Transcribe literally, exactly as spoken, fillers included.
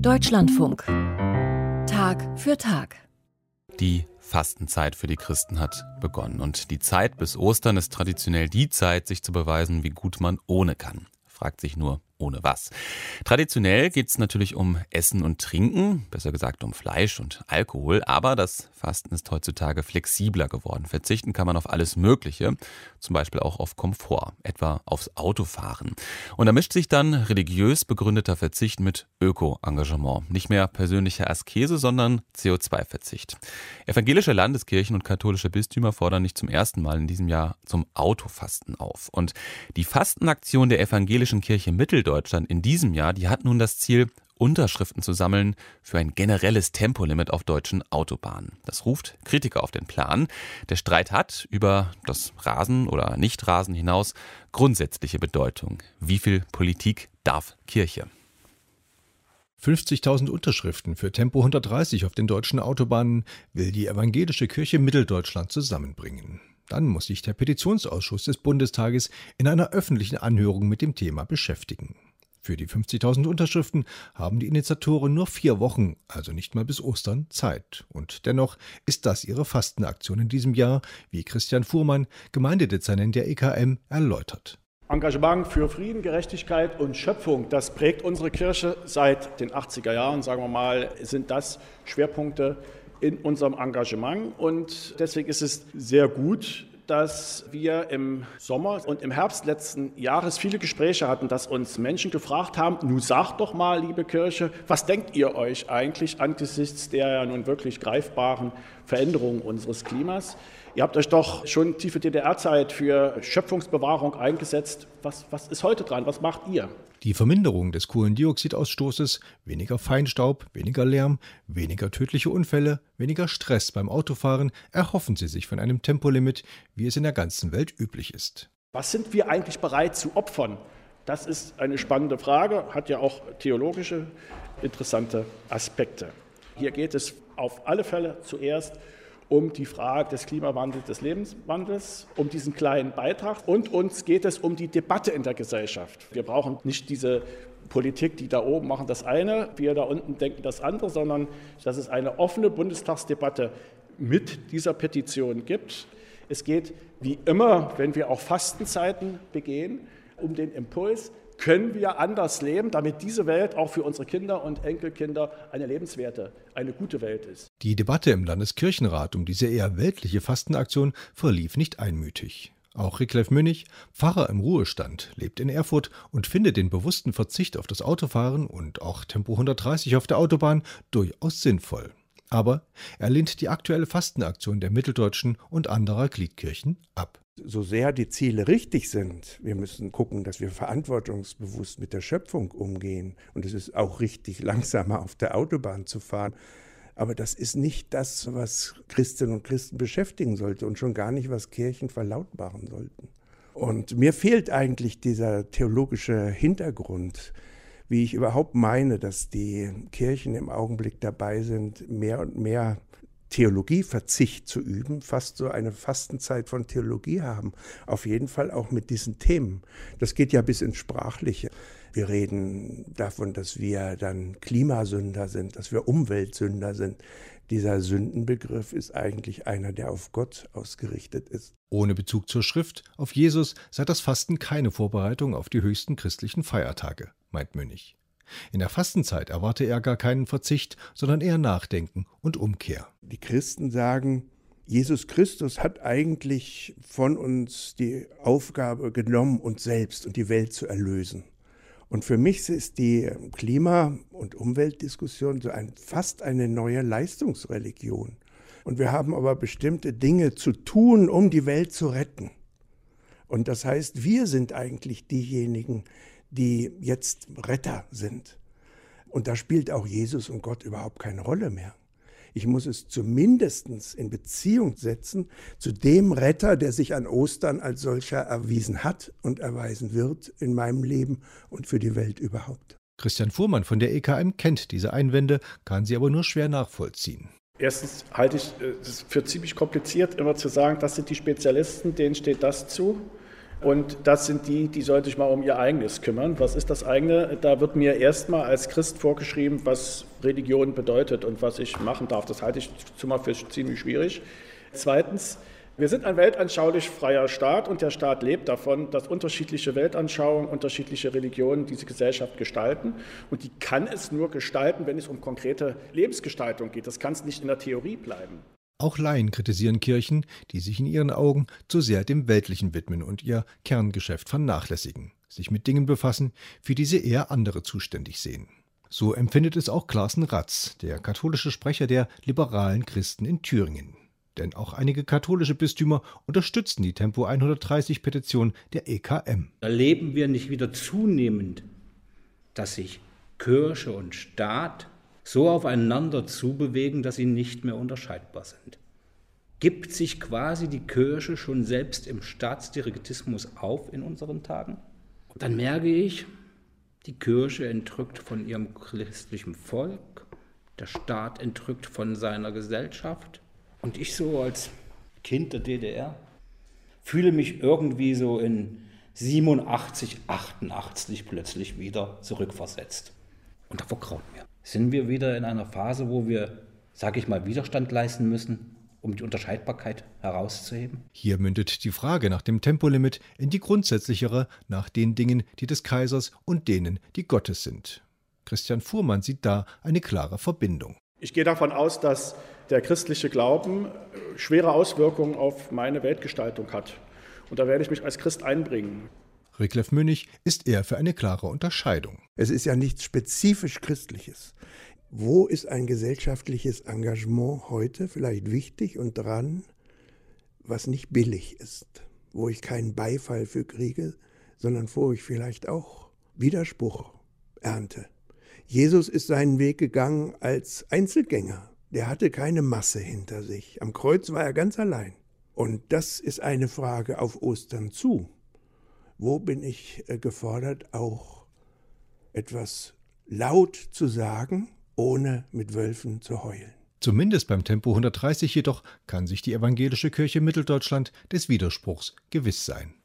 Deutschlandfunk. Tag für Tag. Die Fastenzeit für die Christen hat begonnen. Und die Zeit bis Ostern ist traditionell die Zeit, sich zu beweisen, wie gut man ohne kann. Fragt sich nur, ohne was. Traditionell geht es natürlich um Essen und Trinken, besser gesagt um Fleisch und Alkohol, aber das Fasten ist heutzutage flexibler geworden. Verzichten kann man auf alles Mögliche, zum Beispiel auch auf Komfort, etwa aufs Autofahren. Und da mischt sich dann religiös begründeter Verzicht mit Öko-Engagement. Nicht mehr persönliche Askese, sondern C O zwei Verzicht. Evangelische Landeskirchen und katholische Bistümer fordern nicht zum ersten Mal in diesem Jahr zum Autofasten auf. Und die Fastenaktion der evangelischen Kirche Mitteldeutschland in diesem Jahr, die hat nun das Ziel, Unterschriften zu sammeln für ein generelles Tempolimit auf deutschen Autobahnen. Das ruft Kritiker auf den Plan. Der Streit hat über das Rasen oder Nichtrasen hinaus grundsätzliche Bedeutung. Wie viel Politik darf Kirche? fünfzigtausend Unterschriften für Tempo hundertdreißig auf den deutschen Autobahnen will die evangelische Kirche Mitteldeutschland zusammenbringen. Dann muss sich der Petitionsausschuss des Bundestages in einer öffentlichen Anhörung mit dem Thema beschäftigen. Für die fünfzigtausend Unterschriften haben die Initiatoren nur vier Wochen, also nicht mal bis Ostern, Zeit. Und dennoch ist das ihre Fastenaktion in diesem Jahr, wie Christian Fuhrmann, Gemeindedezernent der E K M, erläutert. Engagement für Frieden, Gerechtigkeit und Schöpfung, das prägt unsere Kirche seit den achtziger Jahren, sagen wir mal, sind das Schwerpunkte in unserem Engagement. Und deswegen ist es sehr gut, dass wir im Sommer und im Herbst letzten Jahres viele Gespräche hatten, dass uns Menschen gefragt haben, nun sagt doch mal, liebe Kirche, was denkt ihr euch eigentlich angesichts der ja nun wirklich greifbaren Veränderungen unseres Klimas? Ihr habt euch doch schon tiefe D D R-Zeit für Schöpfungsbewahrung eingesetzt. Was, was ist heute dran? Was macht ihr? Die Verminderung des Kohlendioxidausstoßes, weniger Feinstaub, weniger Lärm, weniger tödliche Unfälle, weniger Stress beim Autofahren erhoffen sie sich von einem Tempolimit, wie es in der ganzen Welt üblich ist. Was sind wir eigentlich bereit zu opfern? Das ist eine spannende Frage, hat ja auch theologische interessante Aspekte. Hier geht es auf alle Fälle zuerst um die Frage des Klimawandels, des Lebenswandels, um diesen kleinen Beitrag. Und uns geht es um die Debatte in der Gesellschaft. Wir brauchen nicht diese Politik, die da oben machen das eine, wir da unten denken das andere, sondern dass es eine offene Bundestagsdebatte mit dieser Petition gibt. Es geht wie immer, wenn wir auch Fastenzeiten begehen, um den Impuls, können wir anders leben, damit diese Welt auch für unsere Kinder und Enkelkinder eine lebenswerte, eine gute Welt ist. Die Debatte im Landeskirchenrat um diese eher weltliche Fastenaktion verlief nicht einmütig. Auch Rickleff Münnig, Pfarrer im Ruhestand, lebt in Erfurt und findet den bewussten Verzicht auf das Autofahren und auch Tempo hundertdreißig auf der Autobahn durchaus sinnvoll. Aber er lehnt die aktuelle Fastenaktion der mitteldeutschen und anderer Gliedkirchen ab. So sehr die Ziele richtig sind, wir müssen gucken, dass wir verantwortungsbewusst mit der Schöpfung umgehen. Und es ist auch richtig, langsamer auf der Autobahn zu fahren. Aber das ist nicht das, was Christinnen und Christen beschäftigen sollte und schon gar nicht, was Kirchen verlautbaren sollten. Und mir fehlt eigentlich dieser theologische Hintergrund, wie ich überhaupt meine, dass die Kirchen im Augenblick dabei sind, mehr und mehr Theologieverzicht zu üben, fast so eine Fastenzeit von Theologie haben. Auf jeden Fall auch mit diesen Themen. Das geht ja bis ins Sprachliche. Wir reden davon, dass wir dann Klimasünder sind, dass wir Umweltsünder sind. Dieser Sündenbegriff ist eigentlich einer, der auf Gott ausgerichtet ist. Ohne Bezug zur Schrift, auf Jesus, sei das Fasten keine Vorbereitung auf die höchsten christlichen Feiertage, meint Münnig. In der Fastenzeit erwarte er gar keinen Verzicht, sondern eher Nachdenken und Umkehr. Die Christen sagen, Jesus Christus hat eigentlich von uns die Aufgabe genommen, uns selbst und die Welt zu erlösen. Und für mich ist die Klima- und Umweltdiskussion so ein, fast eine neue Leistungsreligion. Und wir haben aber bestimmte Dinge zu tun, um die Welt zu retten. Und das heißt, wir sind eigentlich diejenigen, die jetzt Retter sind. Und da spielt auch Jesus und Gott überhaupt keine Rolle mehr. Ich muss es zumindest in Beziehung setzen zu dem Retter, der sich an Ostern als solcher erwiesen hat und erweisen wird in meinem Leben und für die Welt überhaupt. Christian Fuhrmann von der E K M kennt diese Einwände, kann sie aber nur schwer nachvollziehen. Erstens halte ich es für ziemlich kompliziert, immer zu sagen, das sind die Spezialisten, denen steht das zu. Und das sind die, die sollen sich mal um ihr Eigenes kümmern. Was ist das eigene? Da wird mir erstmal als Christ vorgeschrieben, was Religion bedeutet und was ich machen darf. Das halte ich zumal für ziemlich schwierig. Zweitens, wir sind ein weltanschaulich freier Staat und der Staat lebt davon, dass unterschiedliche Weltanschauungen, unterschiedliche Religionen diese Gesellschaft gestalten. Und die kann es nur gestalten, wenn es um konkrete Lebensgestaltung geht. Das kann es nicht in der Theorie bleiben. Auch Laien kritisieren Kirchen, die sich in ihren Augen zu sehr dem Weltlichen widmen und ihr Kerngeschäft vernachlässigen, sich mit Dingen befassen, für die sie eher andere zuständig sehen. So empfindet es auch Klaassen Ratz, der katholische Sprecher der liberalen Christen in Thüringen. Denn auch einige katholische Bistümer unterstützen die Tempo hundertdreißig-Petition der E K M. Erleben wir nicht wieder zunehmend, dass sich Kirche und Staat so aufeinander zubewegen, dass sie nicht mehr unterscheidbar sind? Gibt sich quasi die Kirche schon selbst im Staatsdirigismus auf in unseren Tagen? Und dann merke ich, die Kirche entrückt von ihrem christlichen Volk, der Staat entrückt von seiner Gesellschaft. Und ich so als Kind der D D R fühle mich irgendwie so in siebenundachtzig, achtundachtzig plötzlich wieder zurückversetzt. Und da vergraut mir. Sind wir wieder in einer Phase, wo wir, sage ich mal, Widerstand leisten müssen, um die Unterscheidbarkeit herauszuheben? Hier mündet die Frage nach dem Tempolimit in die grundsätzlichere nach den Dingen, die des Kaisers und denen, die Gottes sind. Christian Fuhrmann sieht da eine klare Verbindung. Ich gehe davon aus, dass der christliche Glauben schwere Auswirkungen auf meine Weltgestaltung hat. Und da werde ich mich als Christ einbringen. Rickleff Münnig ist eher für eine klare Unterscheidung. Es ist ja nichts spezifisch Christliches. Wo ist ein gesellschaftliches Engagement heute vielleicht wichtig und dran, was nicht billig ist, wo ich keinen Beifall für kriege, sondern wo ich vielleicht auch Widerspruch ernte? Jesus ist seinen Weg gegangen als Einzelgänger. Der hatte keine Masse hinter sich. Am Kreuz war er ganz allein. Und das ist eine Frage auf Ostern zu. Wo bin ich gefordert, auch etwas laut zu sagen, ohne mit Wölfen zu heulen? Zumindest beim Tempo hundertdreißig jedoch kann sich die evangelische Kirche Mitteldeutschland des Widerspruchs gewiss sein.